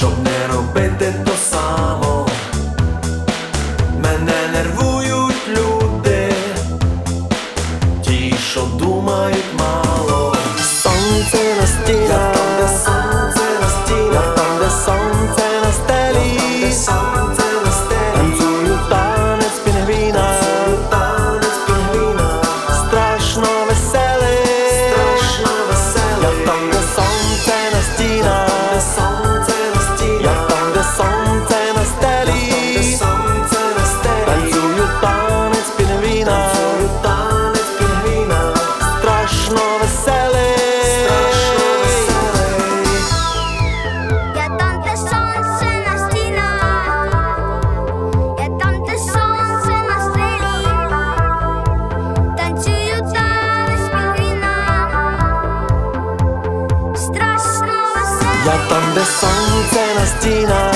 щоб не робити то само. Мене нервують люди, ті, що думають мало. Сонце на стінах, там, де сонце на стінах, там, де сонце на стелі, танцюю танець пінгвіна, страшно веселий. Я там, де сонце на стінах, я там, де сонце на стелі, танцюю танець пінгвіна, страшно веселий. Я там, де сонце на стінах, я там, де сонце на стелі, танцюю танець пінгвіна, страшно веселий. Я там, де сонце на стінах,